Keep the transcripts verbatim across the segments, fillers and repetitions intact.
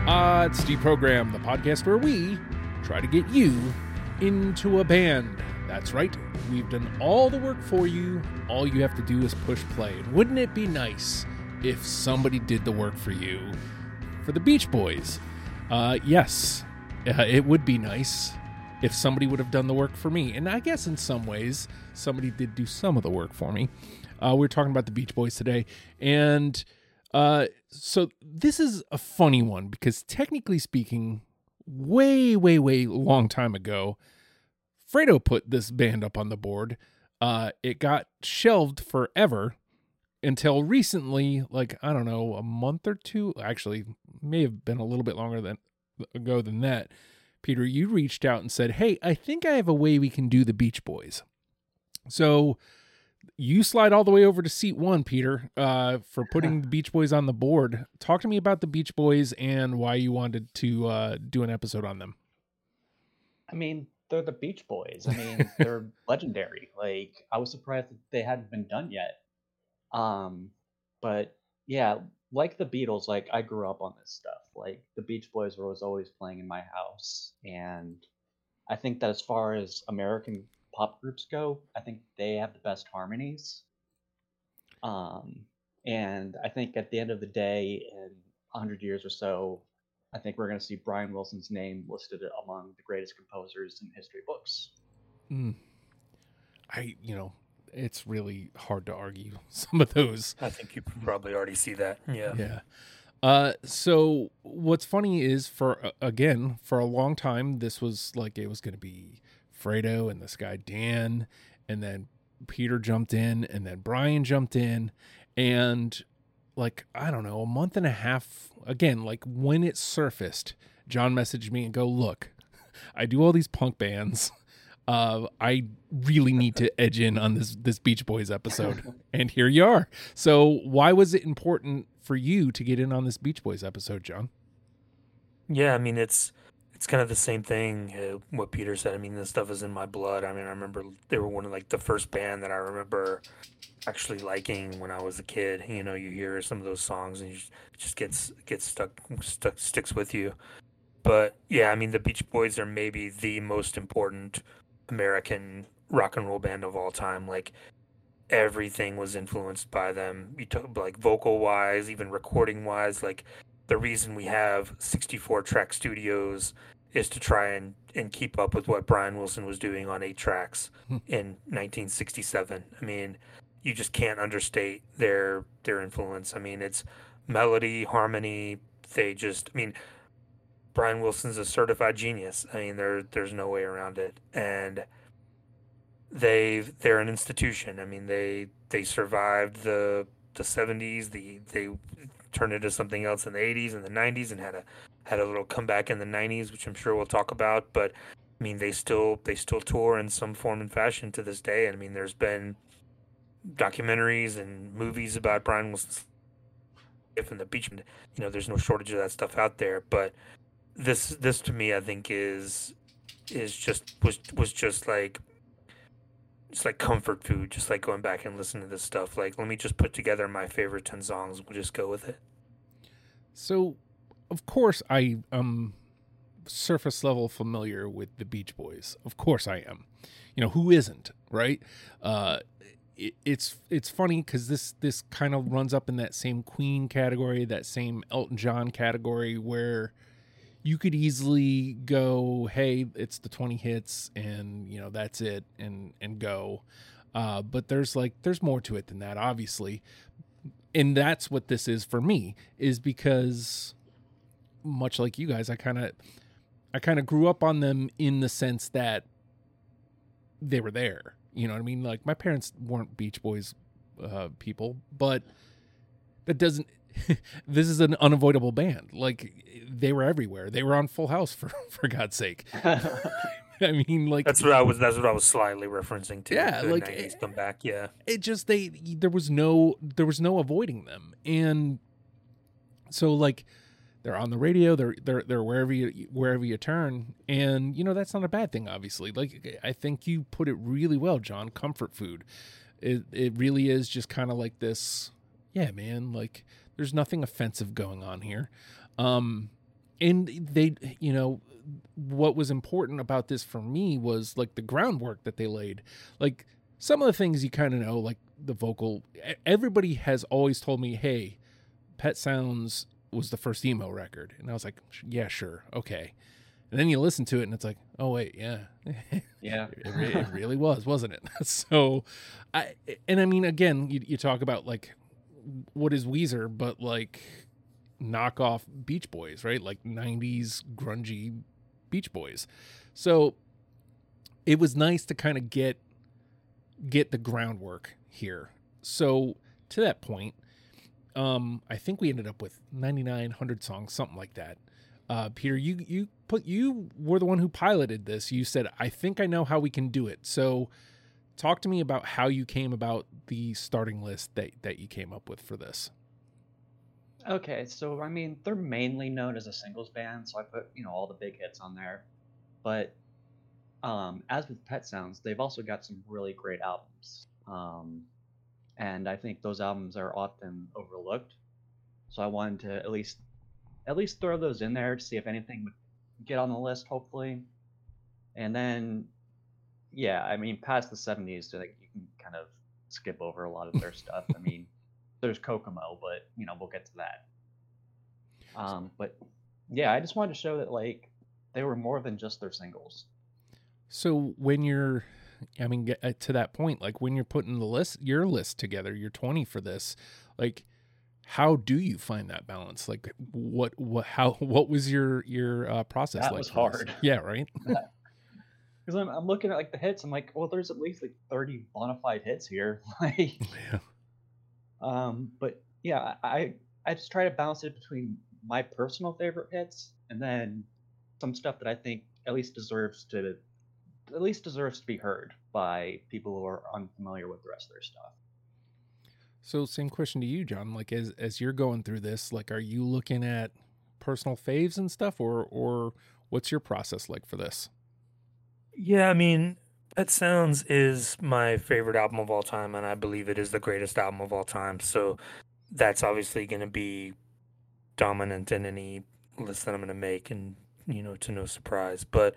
Uh, it's Deprogram, the podcast where we try to get you into a band. That's right. We've done all the work for you. All you have to do is push play. And wouldn't it be nice if somebody did the work for you? For the Beach Boys. Uh, yes, uh, it would be nice if somebody would have done the work for me. And I guess in some ways, somebody did do some of the work for me. Uh, we're talking about the Beach Boys today. And uh, so this is a funny one because technically speaking, way, way, way long time ago, Fredo put this band up on the board. Uh, it got shelved forever until recently, like, I don't know, a month or two. Actually, may have been a little bit longer than ago than that. Peter, you reached out and said, hey, I think I have a way we can do the Beach Boys. So you slide all the way over to seat one, Peter, uh, for putting the Beach Boys on the board. Talk to me about the Beach Boys and why you wanted to uh, do an episode on them. I mean, they're the Beach Boys. I mean, they're legendary. Like, I was surprised that they hadn't been done yet. Um, but yeah, like the Beatles, like I grew up on this stuff. Like the Beach Boys were was always playing in my house, and I think that as far as American pop groups go, I think they have the best harmonies. Um, and I think at the end of the day, in a hundred years or so, I think we're going to see Brian Wilson's name listed among the greatest composers in history books. Mm. I, you know, it's really hard to argue some of those. I think you probably already see that. Yeah. Yeah. Uh, so what's funny is for, uh, again, for a long time, this was like, it was going to be Fredo and this guy, Dan, and then Peter jumped in and then Brian jumped in, and like, I don't know, a month and a half, again, like when it surfaced, John messaged me and go, look, I do all these punk bands. Uh, I really need to edge in on this, this Beach Boys episode. And here you are. So why was it important for you to get in on this Beach Boys episode, John? Yeah, I mean, it's it's kind of the same thing, uh, what Peter said. I mean, this stuff is in my blood. I mean, I remember they were one of, like, the first band that I remember actually liking when I was a kid. You know, you hear some of those songs and you just, it just gets gets stuck, stuck, sticks with you. But, yeah, I mean, the Beach Boys are maybe the most important American rock and roll band of all time. Like, everything was influenced by them. You talk, like, vocal wise, even recording wise. Like, the reason we have sixty-four track studios is to try and, and keep up with what Brian Wilson was doing on eight tracks in nineteen sixty-seven. I mean, you just can't understate their their influence. I mean, it's melody, harmony. They just, I mean, Brian Wilson's a certified genius. I mean, there there's no way around it. And they they're an institution. I mean, they they survived the the seventies. The they turned into something else in the eighties and the nineties, and had a had a little comeback in the nineties, which I'm sure we'll talk about. But I mean, they still they still tour in some form and fashion to this day. And I mean, there's been documentaries and movies about Brian Wilson's life and the Beach. You know, there's no shortage of that stuff out there. But this this to me, I think is is just was was just like it's like comfort food. Just like going back and listening to this stuff. Like, let me just put together my favorite ten songs. We'll just go with it. So, of course, I am surface level familiar with the Beach Boys. Of course, I am. You know, who isn't, right? Uh, it, it's it's funny because this this kind of runs up in that same Queen category, that same Elton John category, where you could easily go, hey, it's the twenty hits and, you know, that's it, and, and go. Uh, but there's like, there's more to it than that, obviously. And that's what this is for me, is because much like you guys, I kind of, I kind of grew up on them in the sense that they were there. You know what I mean? Like, my parents weren't Beach Boys uh, people, but that doesn't, this is an unavoidable band. Like, they were everywhere. They were on Full House, for for God's sake. I mean, like, that's what I was. That's what I was slightly referencing to. Yeah, the like nineties comeback. Yeah, it just they there was no there was no avoiding them, and so like they're on the radio. They're they're they're wherever you wherever you turn, and you know that's not a bad thing. Obviously, like I think you put it really well, John. Comfort food. It it really is just kind of like this. Yeah, man. Like, there's nothing offensive going on here. Um, and they, you know, what was important about this for me was like the groundwork that they laid. Like some of the things you kind of know, like the vocal. Everybody has always told me, "Hey, Pet Sounds was the first emo record," and I was like, "Yeah, sure, okay." And then you listen to it, and it's like, "Oh wait, yeah, Yeah, it, re- it really was, wasn't it?" So, I and I mean, again, you, you talk about like what is Weezer, but like knockoff Beach Boys, right? Like nineties grungy Beach Boys. So it was nice to kind of get get the groundwork here. So to that point, um, I think we ended up with ninety-nine hundred songs, something like that. Uh, Peter, you you put you were the one who piloted this. You said, "I think I know how we can do it." So talk to me about how you came about the starting list that that you came up with for this. Okay, so I mean, they're mainly known as a singles band, so I put, you know, all the big hits on there. But um, as with Pet Sounds, they've also got some really great albums. Um, and I think those albums are often overlooked. So I wanted to at least at least throw those in there to see if anything would get on the list, hopefully. And then, yeah, I mean, past the seventies, like you can kind of skip over a lot of their stuff. I mean, there's Kokomo, but you know, we'll get to that. Um, but yeah, I just wanted to show that like they were more than just their singles. So when you're, I mean, get to that point, like when you're putting the list, your list together, your twenty for this, like, how do you find that balance? Like, what, what, how, what was your your uh, process That like? was for this? hard. Yeah, right. Because I'm, I'm looking at like the hits, I'm like, well, there's at least like thirty bona fide hits here. Like, Yeah. um, but yeah, I I just try to balance it between my personal favorite hits and then some stuff that I think at least deserves to at least deserves to be heard by people who are unfamiliar with the rest of their stuff. So same question to you, John. Like as as you're going through this, like, are you looking at personal faves and stuff, or or what's your process like for this? Yeah, I mean, Pet Sounds is my favorite album of all time, and I believe it is the greatest album of all time. So that's obviously going to be dominant in any list that I'm going to make, and you know, to no surprise. But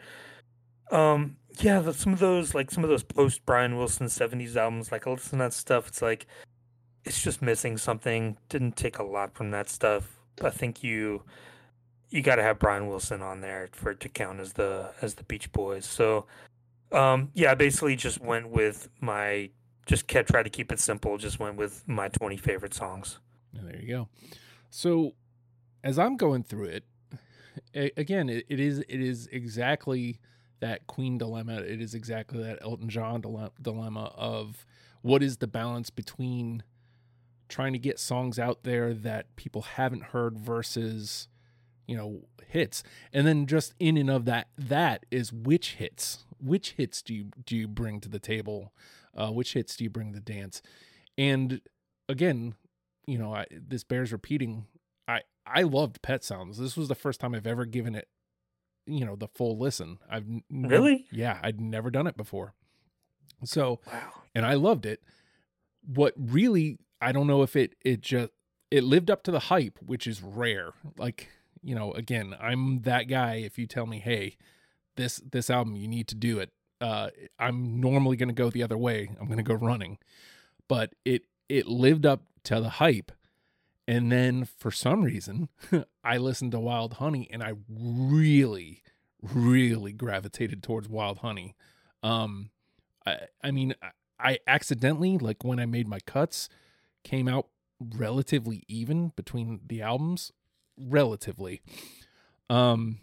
um, yeah, the, some of those, like some of those post Brian Wilson seventies albums, like I listen to that stuff. It's like it's just missing something. Didn't take a lot from that stuff. I think you you got to have Brian Wilson on there for it to count as the as the Beach Boys. So um, yeah, I basically just went with my just kept trying to keep it simple. Just went with my twenty favorite songs. And there you go. So as I'm going through it, a- again, it, it is it is exactly that Queen dilemma. It is exactly that Elton John dile- dilemma of what is the balance between trying to get songs out there that people haven't heard versus, you know, hits. And then just in and of that, that is which hits, which hits do you, do you bring to the table? Uh, which hits do you bring to the dance? And again, you know, I, this bears repeating. I, I loved Pet Sounds. This was the first time I've ever given it, you know, the full listen. I've n- Really? yeah, I'd never done it before. So, Wow. and I loved it. What really, I don't know if it, it just, it lived up to the hype, which is rare. Like, you know, again, I'm that guy. If you tell me, hey, this, this album, you need to do it. Uh, I'm normally going to go the other way. I'm going to go running, but it, it lived up to the hype. And then for some reason, I listened to Wild Honey and I really, really gravitated towards Wild Honey. Um, I, I mean, I, I accidentally, like when I made my cuts, came out relatively even between the albums, relatively. Um,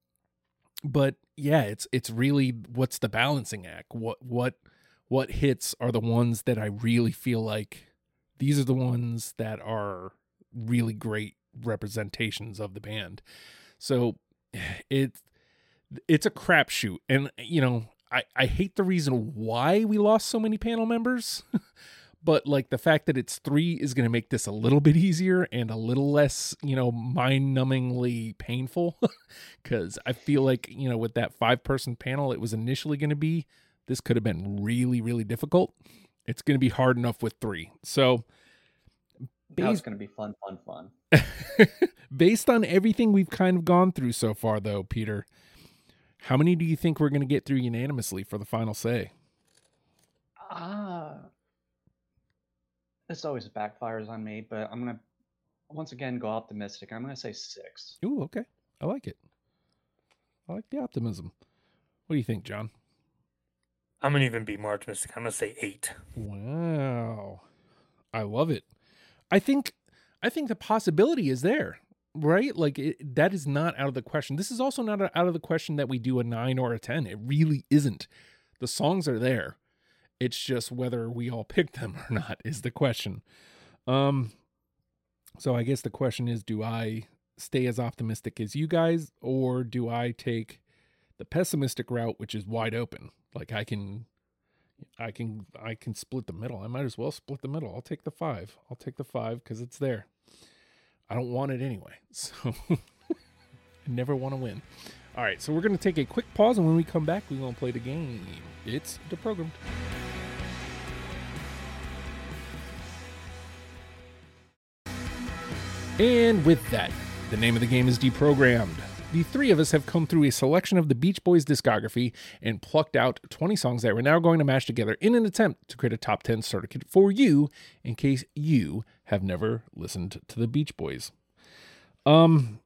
but yeah, it's it's really what's the balancing act? What what what hits are the ones that I really feel like these are the ones that are really great representations of the band. So it's it's a crapshoot, and you know. I, I hate the reason why we lost so many panel members, but like the fact that it's three is going to make this a little bit easier and a little less, you know, mind-numbingly painful. Because I feel like, you know, with that five-person panel it was initially going to be, this could have been really, really difficult. It's going to be hard enough with three. So Now it's going to be fun, fun, fun. Based on everything we've kind of gone through so far, though, Peter, how many do you think we're going to get through unanimously for the final say? Ah, uh, this always backfires on me, but I'm gonna once again go optimistic. I'm gonna say six. Ooh, okay. I like it. I like the optimism. What do you think, John? I'm gonna even be more optimistic. I'm gonna say eight. Wow, I love it. I think, I think the possibility is there, right? Like it, that is not out of the question. This is also not out of the question that we do a nine or a ten. It really isn't. The songs are there. It's just whether we all pick them or not is the question. Um, so I guess the question is, do I stay as optimistic as you guys, or do I take the pessimistic route, which is wide open? Like I can, I can, I can split the middle. I might as well split the middle. I'll take the five. I'll take the five because it's there. I don't want it anyway. So I never want to win. All right. So we're going to take a quick pause. And when we come back, we're going to play the game. It's Deprogrammed. And with that, the name of the game is Deprogrammed. The three of us have come through a selection of the Beach Boys discography and plucked out twenty songs that we're now going to mash together in an attempt to create a top ten starter kit for you in case you have never listened to the Beach Boys. Um,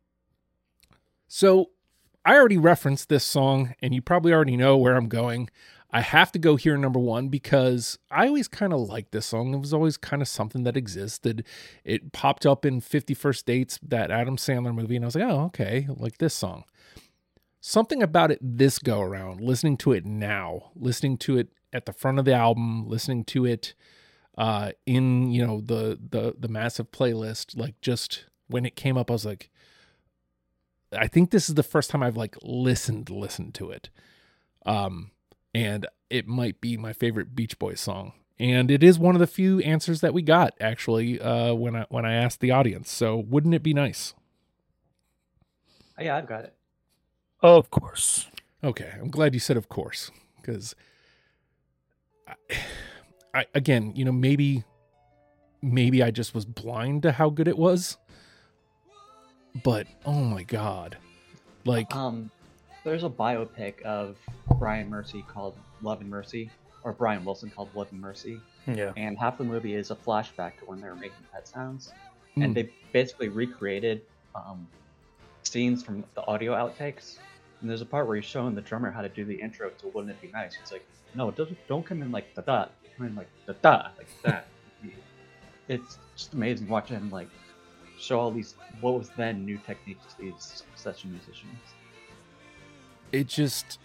so I already referenced this song and you probably already know where I'm going. I have to go here number one because I always kind of liked this song. It was always kind of something that existed. It popped up in fifty First Dates, that Adam Sandler movie, and I was like, oh, okay, like this song. Something about it this go around, listening to it now, listening to it at the front of the album, listening to it uh, in, you know, the, the, the massive playlist, like just when it came up, I was like, I think this is the first time I've like listened, listened to it. Um, And it might be my favorite Beach Boys song. And it is one of the few answers that we got, actually, uh, when I when I asked the audience. So wouldn't it be nice? Oh, yeah, I've got it. Oh, of course. Okay, I'm glad you said of course. Because, I, I, again, you know, maybe, maybe I just was blind to how good it was. But, oh my God. Like... Um... There's a biopic of Brian Mercy called Love and Mercy, or Brian Wilson called Love and Mercy. Yeah. And half the movie is a flashback to when they were making Pet Sounds. Mm. And they basically recreated um, scenes from the audio outtakes. And there's a part where he's showing the drummer how to do the intro to Wouldn't It Be Nice. He's like, no, don't, don't come in like da-da. Come in like da-da, like that. It's just amazing watching him like show all these, what was then new techniques to these session musicians. It just...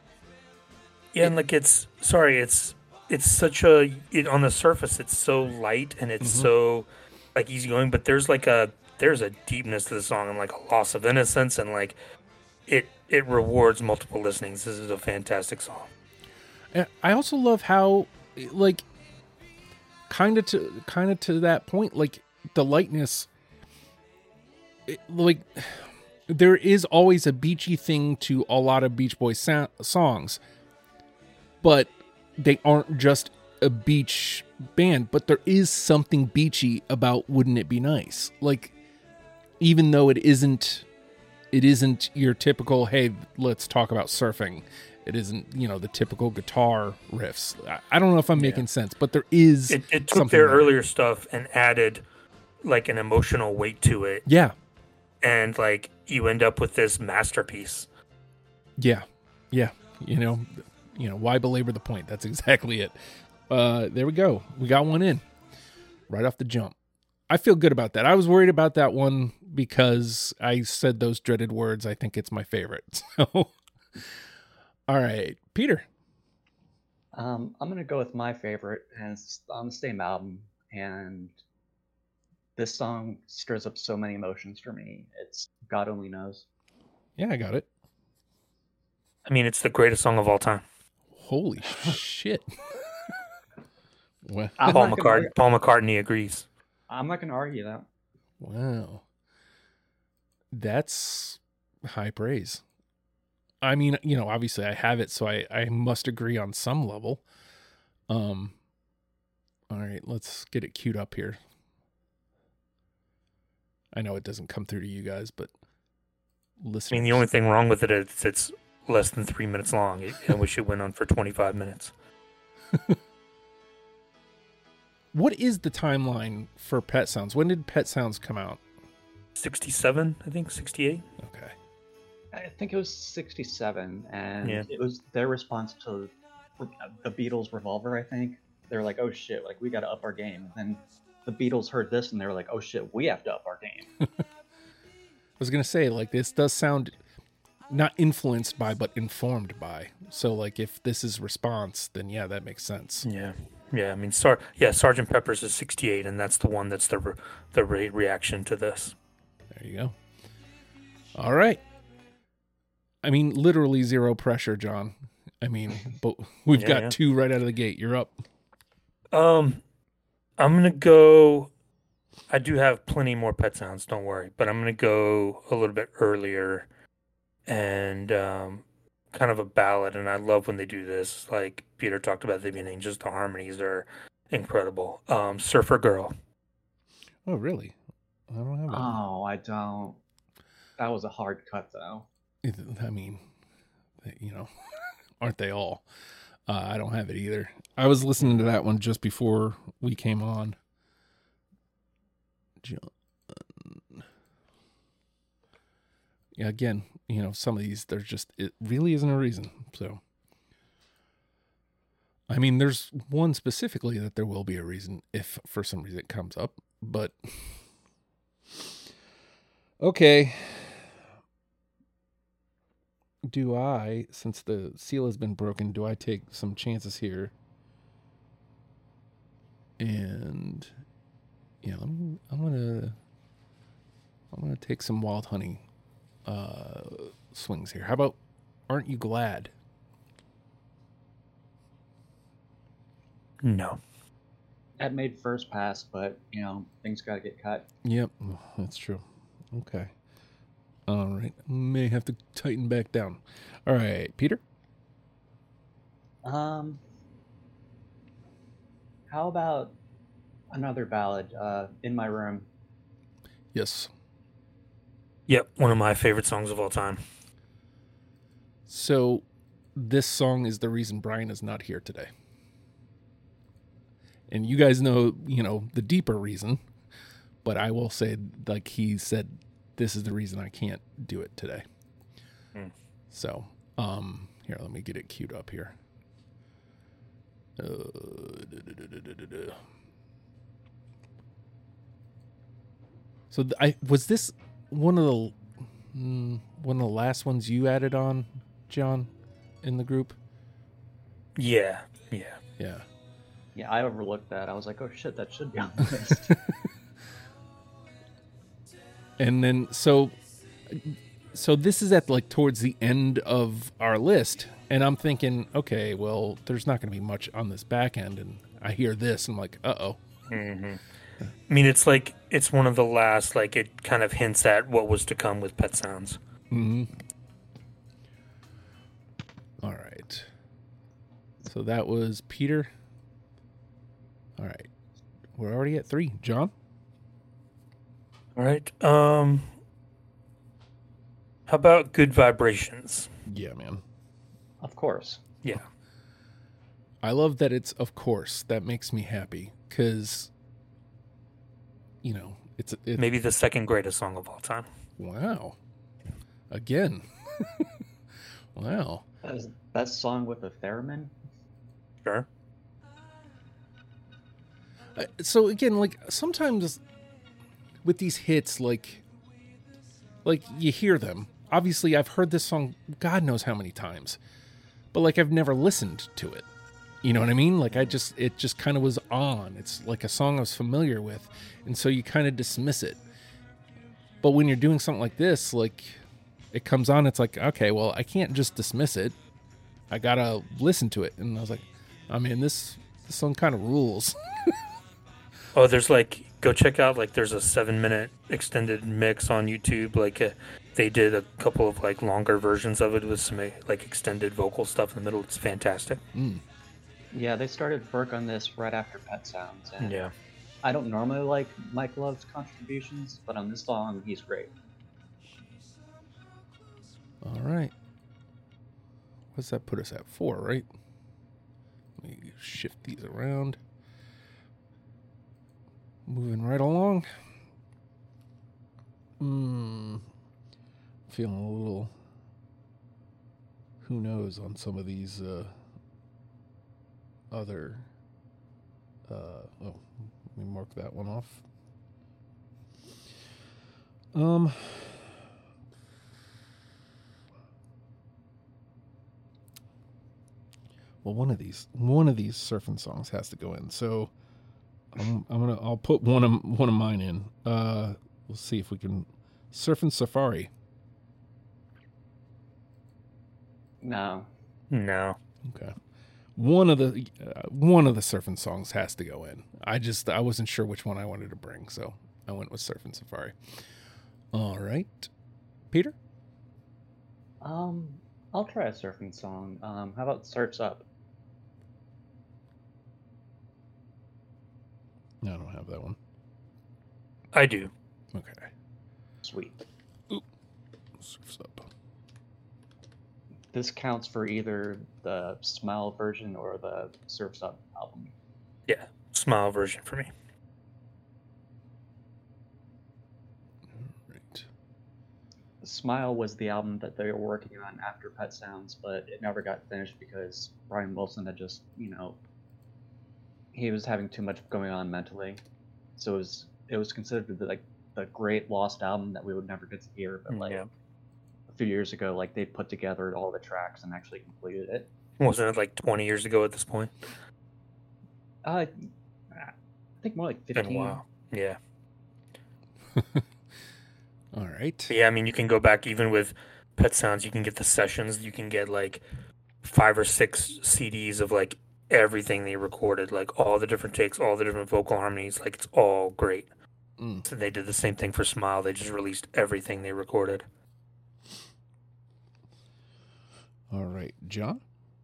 Yeah, and like it's, sorry, it's it's such a, it, on the surface, it's so light and it's mm-hmm. so like easygoing, but there's like a, there's a deepness to the song and like a loss of innocence and like it, it rewards multiple listenings. This is a fantastic song. And I also love how, like, kind of to, kind of to that point, like the lightness, it, like... There is always a beachy thing to a lot of Beach Boys so- songs, but they aren't just a beach band, but there is something beachy about Wouldn't It Be Nice? Like, even though it isn't, it isn't your typical, hey, let's talk about surfing. It isn't, you know, the typical guitar riffs. I, I don't know if I'm making yeah. sense, but there is It, it took their there. earlier stuff and added, like, an emotional weight to it. Yeah. And, like, you end up with this masterpiece. Yeah. Yeah. You know, you know, why belabor the point? That's exactly it. Uh, there we go. We got one in right off the jump. I feel good about that. I was worried about that one because I said those dreaded words. I think it's my favorite. So, all right, Peter. Um, I'm going to go with my favorite, and it's on the same album, and this song stirs up so many emotions for me. It's God Only Knows. Yeah, I got it. I mean, it's the greatest song of all time. Holy shit. Well, Paul, McCart- Paul McCartney agrees. I'm not going to argue that. Wow. That's high praise. I mean, you know, obviously I have it, so I, I must agree on some level. Um. All right, let's get it queued up here. I know it doesn't come through to you guys, but I listeners. mean, the only thing wrong with it is it's less than three minutes long. It, I wish it went on for twenty-five minutes. What is the timeline for Pet Sounds? When did Pet Sounds come out? sixty-seven, I think, sixty-eight. Okay. I think it was sixty-seven, and Yeah. it was their response to the Beatles' Revolver, I think. They were like, oh shit, like we gotta up our game. And then the Beatles heard this and they were like, oh shit, we have to up our game. I was going to say, like, this does sound not influenced by, but informed by. So, like, if this is response, then yeah, that makes sense. Yeah. Yeah, I mean, Sar- yeah, Sergeant Pepper's is sixty-eight, and that's the one that's the re- the re- reaction to this. There you go. All right. I mean, literally zero pressure, John. I mean, but we've Yeah, got yeah. two right out of the gate. You're up. Um, I'm gonna go. I do have plenty more Pet Sounds, don't worry, but I'm gonna go a little bit earlier, and um, kind of a ballad. And I love when they do this. Like Peter talked about, the beginning, just the harmonies are incredible. Um, Surfer Girl. Oh, really? I don't have that. Oh, I don't. That was a hard cut, though. It- I mean, you know, aren't they all? Uh, I don't have it either. I was listening to that one just before we came on. John. Yeah, again, you know, some of these, there's just, it really isn't a reason. So, I mean, there's one specifically that there will be a reason if for some reason it comes up, but okay. Do I, since the seal has been broken, do I take some chances here? And yeah, let me, I'm gonna I'm gonna take some Wild Honey uh, swings here. How about Aren't You Glad? No. That made first pass, but you know things gotta get cut. Yep, that's true. Okay. All right. May have to tighten back down. All right, Peter? Um, how about another ballad? Uh, In My Room. Yes. Yep, one of my favorite songs of all time. So this song is the reason Brian is not here today. And you guys know, you know, the deeper reason, but I will say, like he said, this is the reason I can't do it today. Hmm. So, um, here, let me get it queued up here. Uh, da, da, da, da, da, da. So th- I was this one of the mm, one of the last ones you added on, John, in the group? Yeah, yeah. Yeah. Yeah, I overlooked that. I was like, oh shit, that should be on the list. And then so so this is at like towards the end of our list, and I'm thinking, okay, well, there's not going to be much on this back end, and I hear this, and I'm like, uh-oh. Mm-hmm. I mean, it's like, it's one of the last, like, it kind of hints at what was to come with Pet Sounds. Mm-hmm. All right. So that was Peter. All right. We're already at three. John? All right. Um, how about Good Vibrations? Yeah, man. Of course. Yeah. I love that it's of course. That makes me happy because, you know, it's it, Maybe the second greatest song of all time. wow. Again. Wow. That is that song with the theremin. Sure. Uh, So again, like sometimes with these hits, like, like you hear them. Obviously, I've heard this song God knows how many times, but like I've never listened to it. You know what I mean? Like I just, it just kind of was on. It's like a song I was familiar with, and so you kind of dismiss it. But when you're doing something like this, like it comes on, it's like, okay, well, I can't just dismiss it. I gotta listen to it. And I was like, I mean, this this song kind of rules. Oh, there's like, go check out, like, there's a seven minute extended mix on YouTube. Like, uh, they did a couple of, like, longer versions of it with some, uh, like, extended vocal stuff in the middle. It's fantastic. Mm. Yeah, they started work on this right after Pet Sounds, and Yeah. I don't normally like Mike Love's contributions, but on this song, he's great. All right. What's that put us at? Four, right? Let me shift these around. Moving right along. Hmm. Feeling a little, who knows, on some of these uh, other. Uh, oh, let me mark that one off. Um. Well, one of these, one of these surfing songs has to go in. So, I'm, I'm gonna, I'll put one of one of mine in. Uh, we'll see if we can. Surfing Safari. No. No. Okay. One of the uh, one of the surfing songs has to go in. I just I wasn't sure which one I wanted to bring, so I went with Surfing Safari. All right, Peter. Um, I'll try a surfing song. Um, how about Surf's Up? No, I don't have that one. I do. Okay. Sweet. Surf's Up. This counts for either the Smile version or the Surf's Up album. Yeah, Smile version for me. Right. Smile was the album that they were working on after Pet Sounds, but it never got finished because Brian Wilson had just, you know, he was having too much going on mentally. So it was it was considered the, like the great lost album that we would never get to hear. But like Yeah. a few years ago, like they put together all the tracks and actually completed it. Wasn't it like twenty years ago at this point? Uh, I think more like Been fifteen. a while. Yeah. All right. But yeah, I mean, you can go back even with Pet Sounds. You can get the sessions. You can get like five or six C Ds of like everything they recorded, like all the different takes, all the different vocal harmonies. Like it's all great. Mm. So they did the same thing for Smile. They just released everything they recorded. All right, John.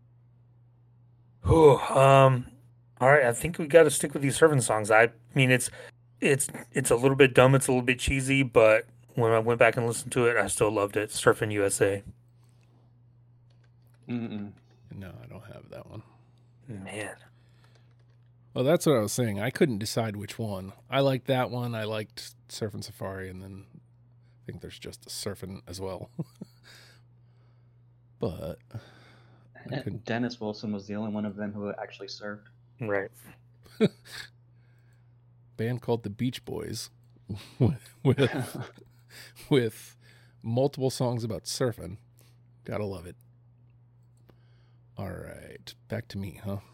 Oh, um, all right. I think we got to stick with these surfing songs. I mean, it's it's it's a little bit dumb. It's a little bit cheesy, but when I went back and listened to it, I still loved it. Surfing U S A. Mm-mm. No, I don't have that one. Man. Well, that's what I was saying. I couldn't decide which one. I liked that one. I liked Surfing Safari, and then I think there's just a surfing as well. But I couldn't. Dennis Wilson was the only one of them who actually surfed. Right. Band called the Beach Boys with with, with multiple songs about surfing. Gotta love it. All right, back to me, huh?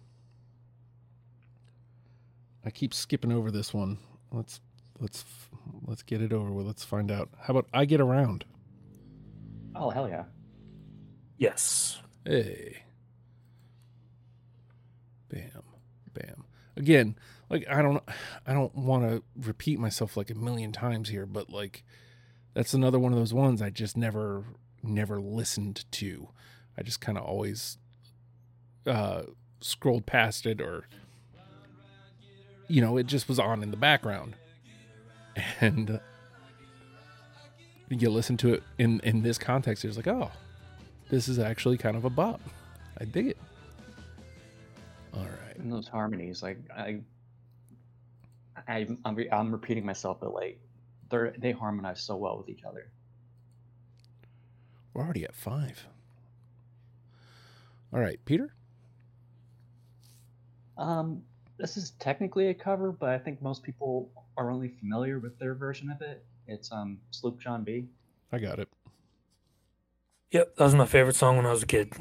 I keep skipping over this one. Let's let's let's get it over with. Let's find out. How about I Get Around? Oh, hell yeah. Yes. Hey. Bam. Bam. Again, like I don't I don't want to repeat myself like a million times here, but like that's another one of those ones I just never never listened to. I just kind of always uh scrolled past it, or you know, it just was on in the background. And uh, you listen to it in in this context, it's like, "Oh, this is actually kind of a bop. I dig it." All right. And those harmonies, like I, I I'm, re- I'm repeating myself, but like they they harmonize so well with each other. We're already at five. All right, Peter? Um, this is technically a cover, but I think most people are only familiar with their version of it. It's um Sloop John B. I got it. Yep, that was my favorite song when I was a kid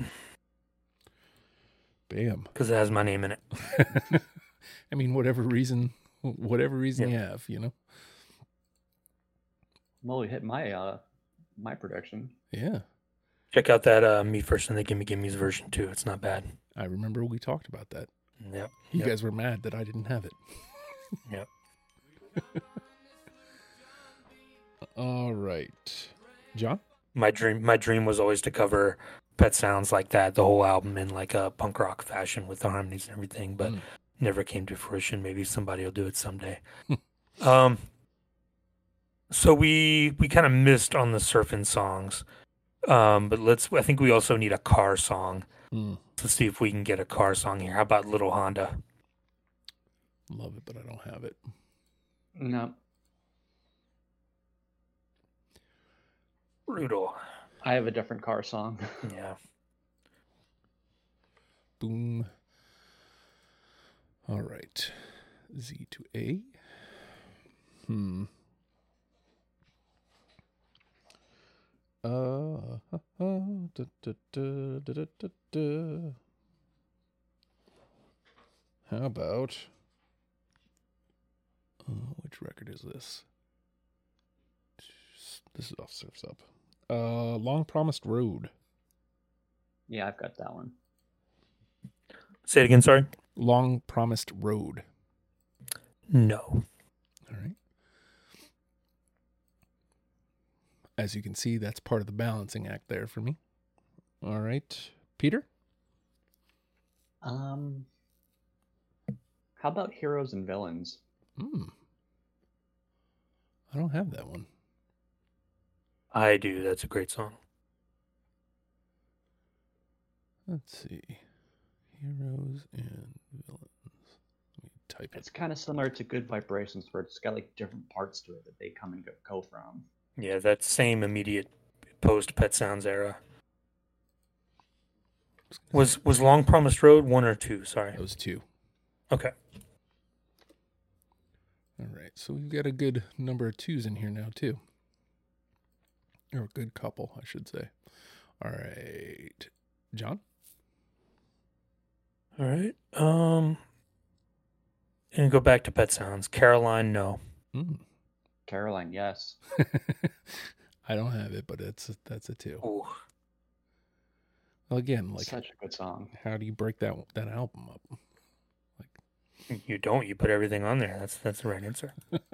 Bam. because it has my name in it. I mean, whatever reason, whatever reason Yeah. you have, you know? Well, it hit my uh my production. Yeah. Check out that uh, Me First and the Gimme Gimme's version too. It's not bad. I remember we talked about that. Yep. You Yep. guys were mad that I didn't have it. Yep. All right. John? My dream, my dream was always to cover Pet Sounds like that, the whole album in like a punk rock fashion with the harmonies and everything. But Mm. never came to fruition. Maybe somebody will do it someday. um, so we we kind of missed on the surfing songs, um, but let's. I think we also need a car song. Hmm. Let's see if we can get a car song here. How about Little Honda? Love it, but I don't have it. No, Brutal. I have a different car song. Yeah. Boom. All right. Z to A. Hmm. Uh, da, da, da, da, da, da. How about uh, which record is this? This is off Surf's Up. Uh, Long Promised Road. Yeah, I've got that one. Say it again, sorry. Long Promised Road. No. All right. As you can see, that's part of the balancing act there for me. All right. Peter? Um, how about Heroes and Villains? Hmm. I don't have that one. I do. That's a great song. Let's see. Heroes and Villains. Let me type It's it. kind of similar to Good Vibrations, where it's got like different parts to it that they come and go, go from. Yeah, that same immediate post Pet Sounds era. Was was Long Promised Road one or two? Sorry. Those two. Okay. All right. So we've got a good number of twos in here now, too. Or a good couple, I should say. All right. John? All right. Um, and go back to Pet Sounds. Caroline, no. Hmm. Caroline, yes. I don't have it, but it's that's a two. Ooh. Well, again, like, Such a good song. how do you break that that album up? You don't. You put everything on there. That's that's the right answer.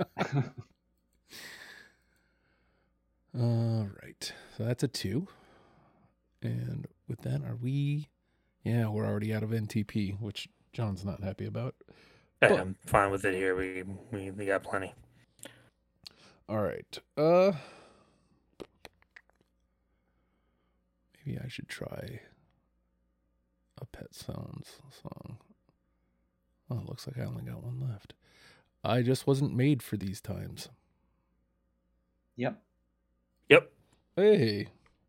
All right. So that's a two. And with that, are we... Yeah, we're already out of N T P, which John's not happy about. Yeah, But- I'm fine with it here. We, we we got plenty. All right. Uh, maybe I should try a Pet Sounds song. Oh, it looks like I only got one left. I just wasn't made for these times. Yep. Yep. Hey.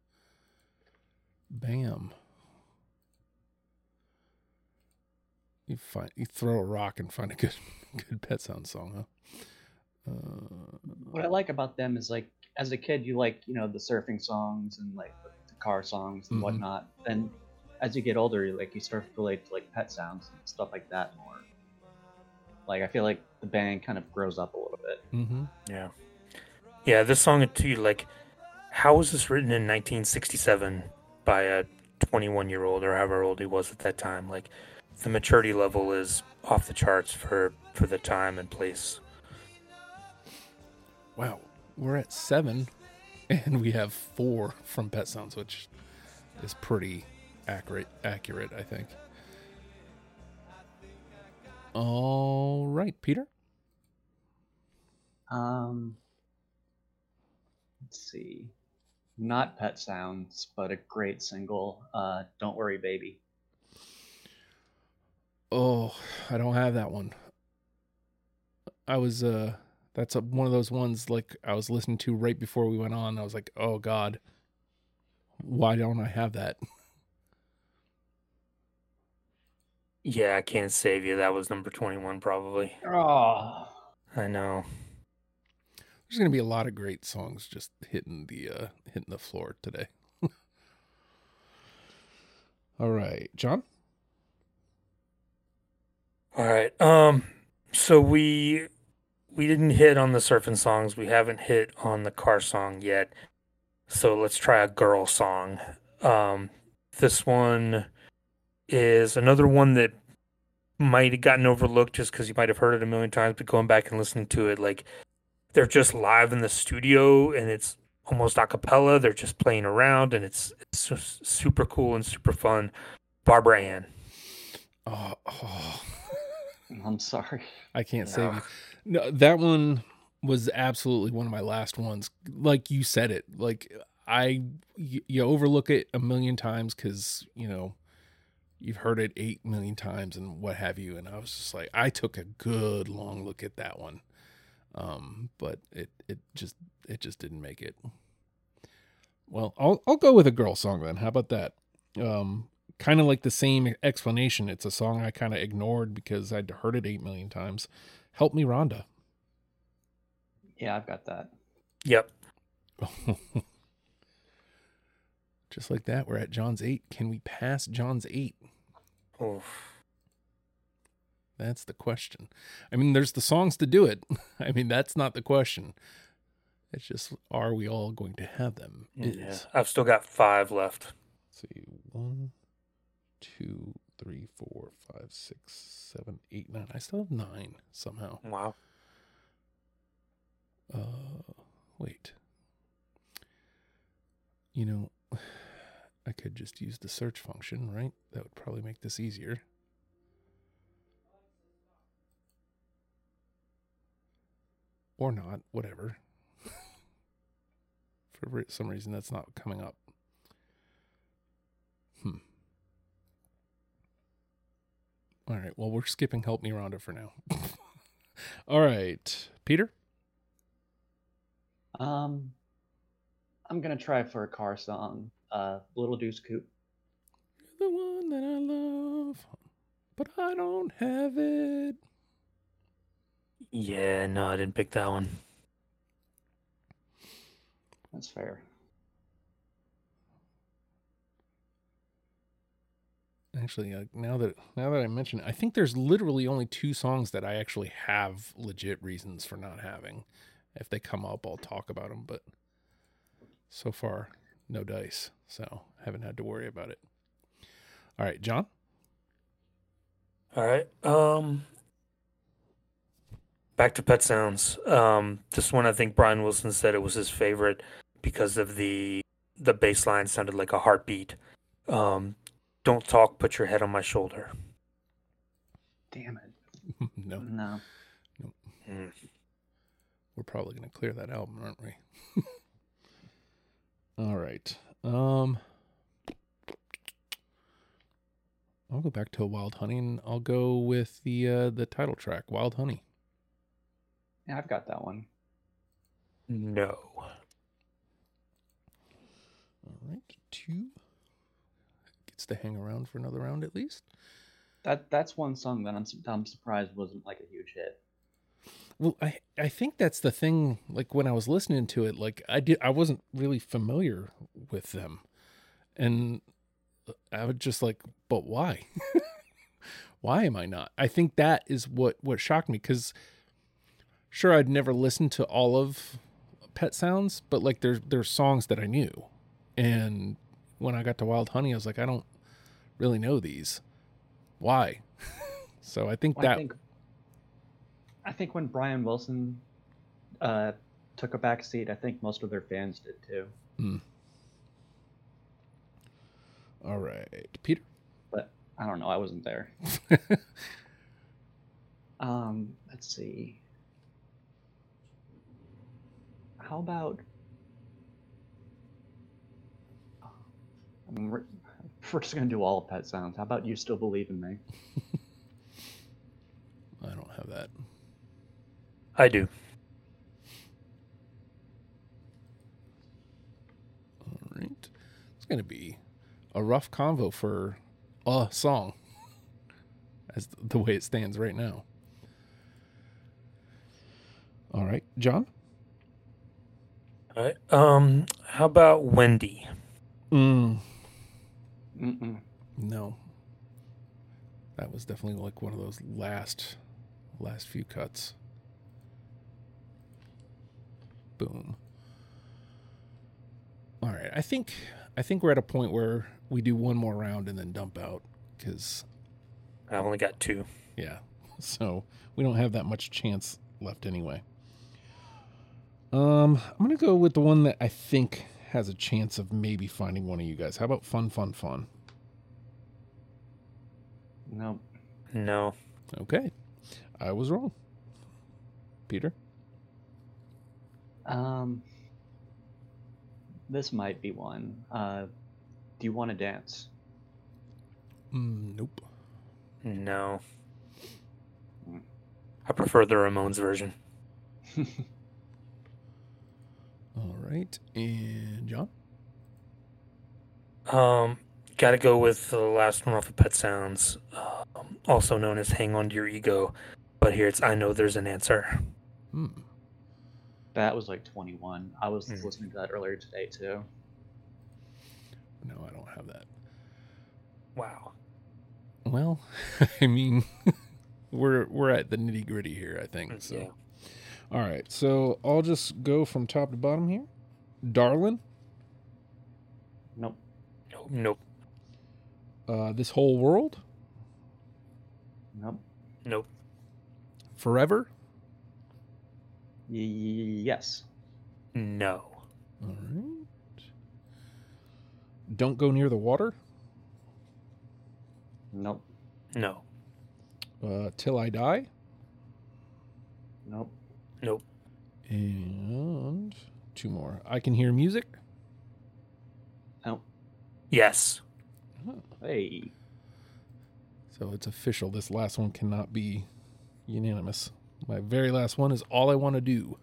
Bam. You find you throw a rock and find a good good Pet Sounds song, huh? Uh, What I like about them is like, as a kid, you like, you know, the surfing songs and like the car songs and Mhm. whatnot. Then, as you get older, you like you start to relate to like Pet Sounds and stuff like that more. Like, I feel like the band kind of grows up a little bit. mm-hmm. Yeah. Yeah, this song too, like, how was this written in nineteen sixty-seven by a twenty-one-year-old or however old he was at that time? Like, the maturity level is off the charts for, for the time and place. Wow, we're at seven, and we have four from Pet Sounds, which is pretty accurate. Accurate, I think. All right, Peter. Um, let's see. Not Pet Sounds, but a great single. Uh, Don't Worry, Baby. Oh, I don't have that one. I was uh, that's a, one of those ones like I was listening to right before we went on. I was like, oh God, why don't I have that? Yeah, I can't save you. That was number twenty-one, probably. Oh, I know. There's gonna be a lot of great songs just hitting the uh, hitting the floor today. All right, John. All right. Um. So we we didn't hit on the surfing songs. We haven't hit on the car song yet. So let's try a girl song. Um. This one is another one that might have gotten overlooked just because you might have heard it a million times, but going back and listening to it, like, they're just live in the studio and it's almost a cappella. They're just playing around and it's, it's just super cool and super fun. Barbara Ann. Oh, oh. I'm sorry. I can't No. save you. No, that one was absolutely one of my last ones. Like you said it, like I, you, you overlook it a million times because, you know, you've heard it eight million times and what have you. And I was just like, I took a good long look at that one. Um, but it, it just, it just didn't make it. Well, I'll, I'll go with a girl song then. How about that? Um, kind of like the same explanation. It's a song I kind of ignored because I'd heard it eight million times. Help Me, Rhonda. Yeah, I've got that. Yep. Just like that, we're at John's eight. Can we pass John's eight? Oof. That's the question. I mean, there's the songs to do it. I mean, that's not the question. It's just, are we all going to have them? Yeah. Is. I've still got five left. Let's see, one, two, three, four, five, six, seven, eight, nine. I still have nine somehow. Wow. Uh, wait. You know, I could just use the search function, right? That would probably make this easier. Or not, whatever. For some reason, that's not coming up. Hmm. All right, well, we're skipping Help Me, Rhonda for now. All right, Peter? Um, I'm gonna try for a car song. Uh, Little Deuce Coupe. You're the one that I love, but I don't have it. Yeah, no, I didn't pick that one. That's fair. Actually, uh, now that now that I mention it, I think there's literally only two songs that I actually have legit reasons for not having. If they come up, I'll talk about them, but so far, no dice, so haven't had to worry about it. All right, John? All right. Um, back to Pet Sounds. Um, this one, I think Brian Wilson said it was his favorite because of the the bass line sounded like a heartbeat. Um, don't talk, put your head on my shoulder. Damn it. No. No. Nope. Mm. We're probably going to clear that album, aren't we? All right. Um, I'll go back to Wild Honey, and I'll go with the uh, the title track, Wild Honey. Yeah, I've got that one. No. All right, two. Gets to hang around for another round at least. That that's one song that I'm su- I'm surprised wasn't like a huge hit. Well, I, I think that's the thing. Like when I was listening to it, like I did, I wasn't really familiar with them, and I was just like, but why? Why am I not? I think that is what what shocked me, because sure, I'd never listened to all of Pet Sounds, but like there's there's songs that I knew, and when I got to Wild Honey, I was like, I don't really know these. Why? So I think Well, I that. think I think when Brian Wilson uh, took a back seat, I think most of their fans did too. Hmm. All right, Peter. But I don't know. I wasn't there. um, let's see. How about? I mean, we're, we're just gonna do all of Pet Sounds. How about You Still Believe in Me? I don't have that. I do. All right. It's going to be a rough convo for a song as the way it stands right now. All right, John? All right. Um, how about Wendy? Mm, Mm-mm. no. That was definitely like one of those last last few cuts. Boom. All right. I think I think we're at a point where we do one more round and then dump out, because I only got two. yeah. So we don't have that much chance left anyway. Um, I'm gonna go with the one that I think has a chance of maybe finding one of you guys. How about Fun Fun Fun? Nope. No. Okay. I was wrong. Peter? Um, this might be one. Uh, do you want to dance? Mm, nope. No. Mm. I prefer the Ramones version. All right. And John? Um, gotta go with the last one off of Pet Sounds, um, also known as Hang On to Your Ego. But here it's I Know There's an Answer. Hmm. That was like twenty-one. I was Mm. listening to that earlier today too. No, I don't have that. Wow. Well, I mean, we're we're at the nitty gritty here, I think. So, Yeah. all right. So I'll just go from top to bottom here. Darlin', Nope. Nope. Nope. uh, This Whole World, Nope. Nope. Forever. Y- yes. No. All right. Don't Go Near the Water. Nope. No. Uh, Till I Die. Nope. Nope. And two more. I Can Hear Music. Nope. Yes. Hey. So it's official. This last one cannot be unanimous. My very last one is All I Want to Do.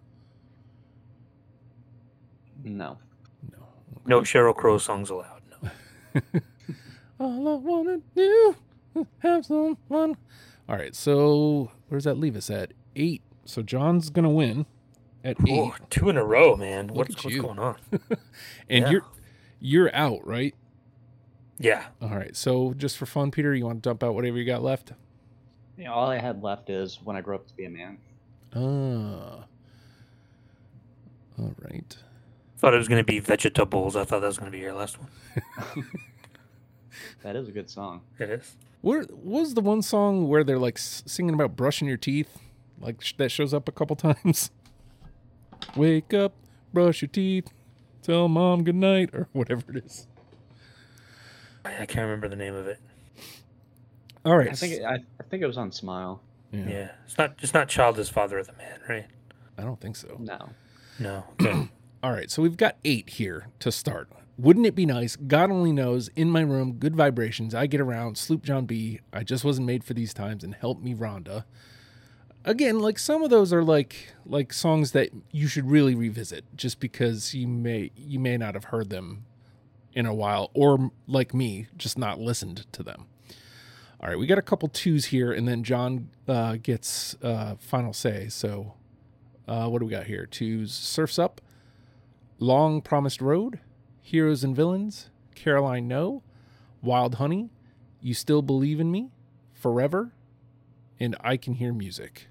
No. No. No Sheryl Crow songs allowed. No. All I want to do is have some fun. All right. So where does that leave us at? Eight. So John's going to win at eight. Oh, two in a row, man. Look What's, at what's you. going on? And Yeah. you're you're out, right? Yeah. All right. So just for fun, Peter, you want to dump out whatever you got left? Yeah, all I had left is When I Grow Up to Be a Man. Ah. All right. Thought it was going to be Vegetables. I thought that was going to be your last one. That is a good song. It is. What what was the one song where they're like s- singing about brushing your teeth? Like sh- that shows up a couple times. Wake up, brush your teeth, tell mom good night, or whatever it is. I, I can't remember the name of it. All right. I think it, I, I think it was on Smile. yeah, Yeah. It's not It's not Child is Father of the Man, right? I don't think so. No. No. Okay. All right, so we've got eight here to start. Wouldn't it be nice? God only knows. In my room, good vibrations. I get around. Sloop John B. I just wasn't made for these times. And Help Me Rhonda. Again, like some of those are like like songs that you should really revisit, just because you may you may not have heard them in a while, or like me, just not listened to them. All right, we got a couple twos here, and then John uh, gets uh, final say. So, uh, what do we got here? Twos. Surf's Up. Long Promised Road, Heroes and Villains, Caroline No, Wild Honey, You Still Believe in Me, Forever, and I Can Hear Music.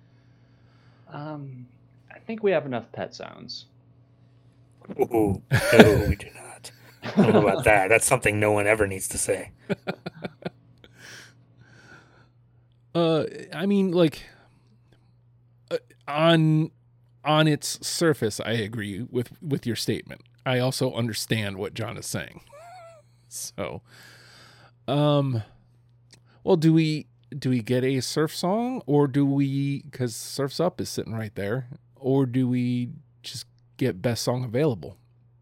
Um, I think we have enough Pet Sounds. Ooh, no, we do not. I don't know about that. That's something no one ever needs to say. Uh, I mean, like, uh, on on its surface, I agree with with your statement. I also understand what John is saying. So, um, well, do we do we get a surf song, or do we, because Surf's Up is sitting right there, or do we just get best song available?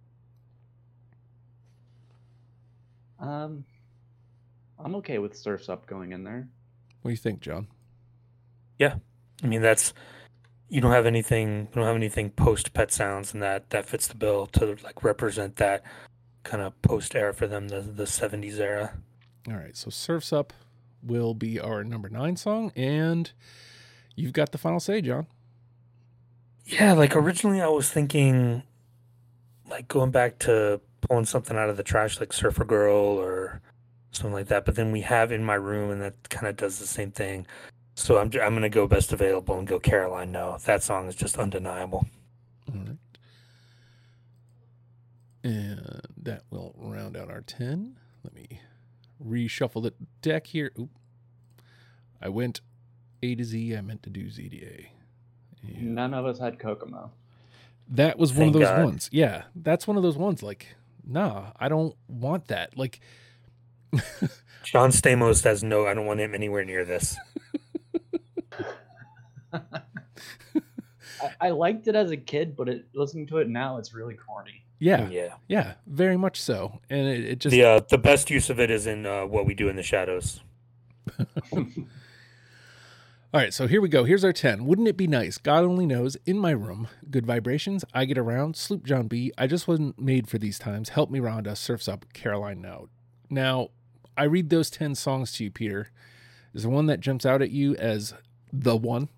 Um, I'm okay with Surf's Up going in there. What do you think, John? Yeah. I mean, that's, you don't have anything, you don't have anything post Pet Sounds, and that, that fits the bill to like represent that kind of post era for them, the, the seventies era. All right, so Surf's Up will be our number nine song, and you've got the final say, John. Yeah, like originally I was thinking like going back to pulling something out of the trash like Surfer Girl or something like that, but then we have In My Room, and that kind of does the same thing. So I'm I'm going to go Best Available and go Caroline No. That song is just undeniable. All right. And that will round out our ten. Let me reshuffle the deck here. Oop. I went A to Z. I meant to do Z to A. And None of us had Kokomo. that was one of Thank those God. ones. Yeah, that's one of those ones. Like, nah, I don't want that. Like, John Stamos says no, I don't want him anywhere near this. I, I liked it as a kid, but it, listening to it now, it's really corny. Yeah, Yeah. yeah, very much so. And it, it just The uh, the best use of it is in uh, What We Do in the Shadows. All right, so here we go. Here's our ten. Wouldn't it be nice? God only knows. In my room. Good vibrations. I get around. Sloop John B. I just wasn't made for these times. Help me Rhonda. Surfs up. Caroline No. Now, I read those ten songs to you, Peter. Is there one that jumps out at you as the one?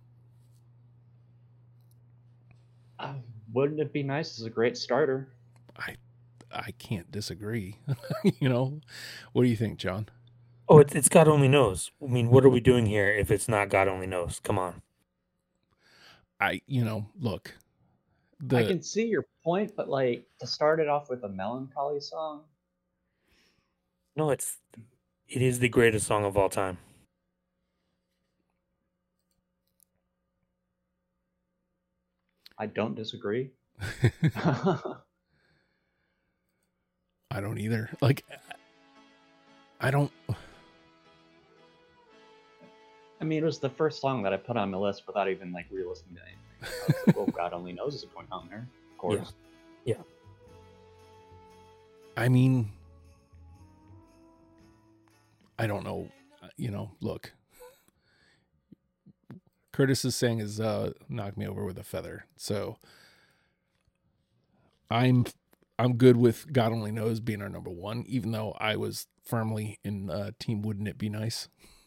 Uh, wouldn't it be nice? It's a great starter. I I can't disagree. You know, what do you think, John? Oh, it's, it's God Only Knows. I mean, what are we doing here if it's not God Only Knows? Come on. I, you know, look. The, I can see your point, but like to start it off with a melancholy song. No, it's it is the greatest song of all time. I don't disagree. I don't either. Like, I don't. I mean, it was the first song that I put on my list without even like re-listening to anything. I was like, well, God Only Knows is going on there, of course. Yeah. yeah. I mean, I don't know. You know, look. Curtis is saying is uh, knock me over with a feather. So I'm I'm good with God Only Knows being our number one, even though I was firmly in uh, team Wouldn't It Be Nice.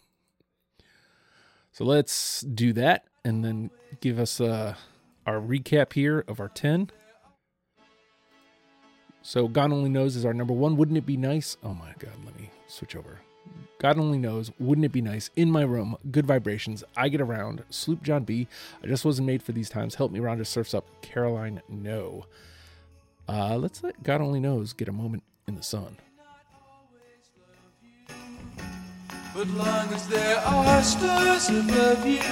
So let's do that and then give us uh, our recap here of our ten. So God Only Knows is our number one. Wouldn't It Be Nice? Oh my God, let me switch over. God Only Knows. Wouldn't It Be Nice? In My Room. Good Vibrations. I Get Around. Sloop John B. I Just Wasn't Made for These Times. Help Me Rhonda. Surfs Up. Caroline No. Uh, let's let God Only Knows get a moment in the sun. But long as there are stars above you,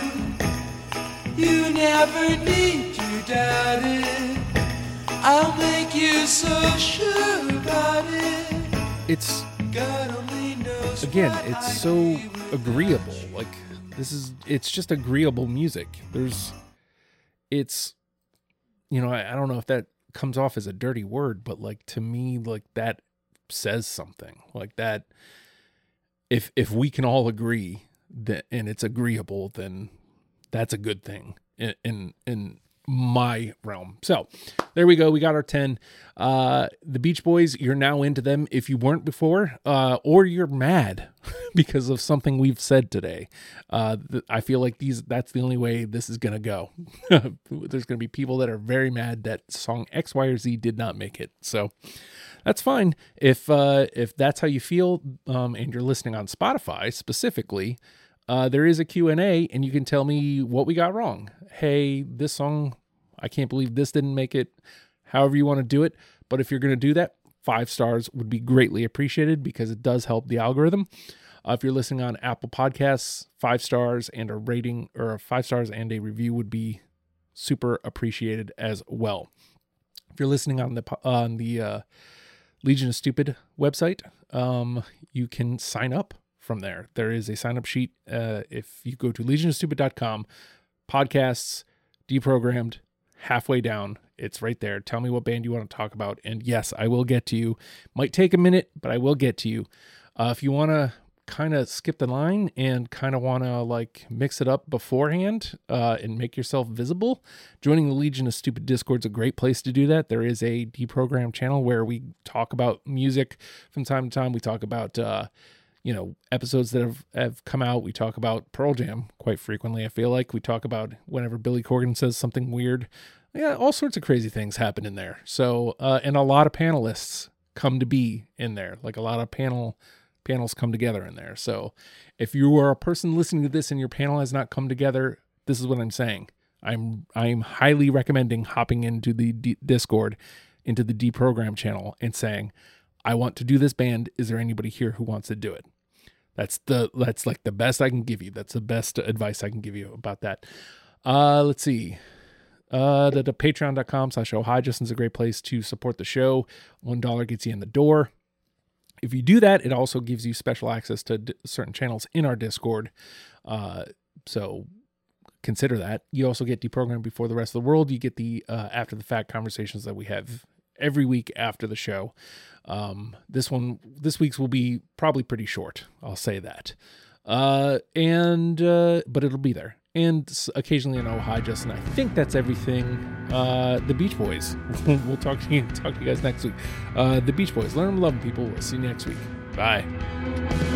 you never need to doubt it. I'll make you so sure about it. It's, God only knows again, what it's I so really would agreeable. do. Like, this is, it's just agreeable music. There's, it's, you know, I, I don't know if that comes off as a dirty word, but like, to me, like, that says something. Like, that, if if we can all agree that, and it's agreeable, then that's a good thing in in, in my realm. So there we go. We got our ten. Uh, the Beach Boys, you're now into them if you weren't before, uh, or you're mad because of something we've said today. Uh, th- I feel like these that's the only way this is going to go. There's going to be people that are very mad that song X, Y, or Z did not make it. So that's fine. If uh, if that's how you feel, um, and you're listening on Spotify specifically, uh, there is a Q and A, and you can tell me what we got wrong. Hey, this song, I can't believe this didn't make it. However you want to do it. But if you're going to do that, five stars would be greatly appreciated because it does help the algorithm. Uh, if you're listening on Apple Podcasts, five stars and a rating, or five stars and a review would be super appreciated as well. If you're listening on the on the uh, Legion of Stupid website, um, you can sign up from there. There is a sign up sheet. Uh, if you go to legion of stupid dot com, podcasts, deprogrammed, halfway down, it's right there. Tell me what band you want to talk about. And yes, I will get to you. Might take a minute, but I will get to you. Uh, if you want to kind of skip the line and kind of want to like mix it up beforehand uh, and make yourself visible, joining the Legion of Stupid Discord is a great place to do that. There is a deprogrammed channel where we talk about music from time to time. We talk about, uh, you know, episodes that have, have come out. We talk about Pearl Jam quite frequently. I feel like we talk about whenever Billy Corgan says something weird. Yeah, all sorts of crazy things happen in there. So, uh, and a lot of panelists come to be in there. Like a lot of panel panels come together in there. So if you are a person listening to this and your panel has not come together, this is what I'm saying. I'm, I'm highly recommending hopping into the D- Discord, into the deprogram channel and saying, I want to do this band. Is there anybody here who wants to do it? That's the, that's like the best I can give you. That's the best advice I can give you about that. Uh, let's see. Uh, the, the patreon.com slash oh hi Justin's a great place to support the show. One dollar gets you in the door. If you do that, it also gives you special access to d- certain channels in our Discord. Uh, so consider that. You also get Deprogrammed Before the Rest of the World. You get the uh, after the fact conversations that we have every week after the show. Um, this one, this week's will be probably pretty short. I'll say that. Uh, and, uh, but it'll be there. And occasionally an Oh Hi Justin. I think that's everything. Uh, the Beach Boys. We'll talk to you, talk to you guys next week. Uh, the Beach Boys. Learn them, love them, people. We'll see you next week. Bye.